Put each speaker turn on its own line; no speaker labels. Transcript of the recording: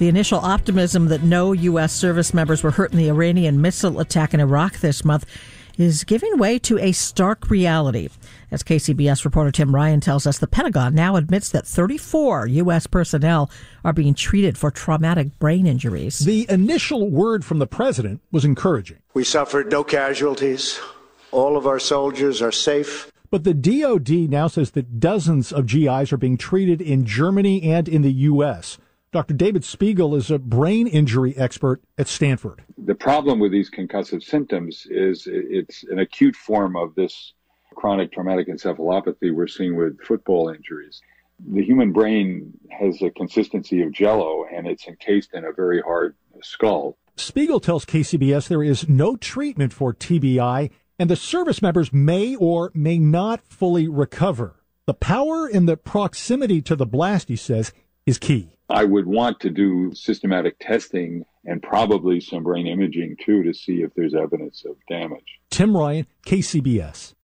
The initial optimism that no U.S. service members were hurt in the Iranian missile attack in Iraq this month is giving way to a stark reality. As KCBS reporter Tim Ryan tells us, the Pentagon now admits that 34 U.S. personnel are being treated for traumatic brain injuries.
The initial word from the president was encouraging.
We suffered no casualties. All of our soldiers are safe.
But the DOD now says that dozens of GIs are being treated in Germany and in the U.S. Dr. David Spiegel is a brain injury expert at Stanford.
The problem with these concussive symptoms is it's an acute form of this chronic traumatic encephalopathy we're seeing with football injuries. The human brain has a consistency of jello, and it's encased in a very hard skull.
Spiegel tells KCBS there is no treatment for TBI, and the service members may or may not fully recover. The power and the proximity to the blast, he says, is key.
I would want to do systematic testing and probably some brain imaging, too, to see if there's evidence of damage.
Tim Ryan, KCBS.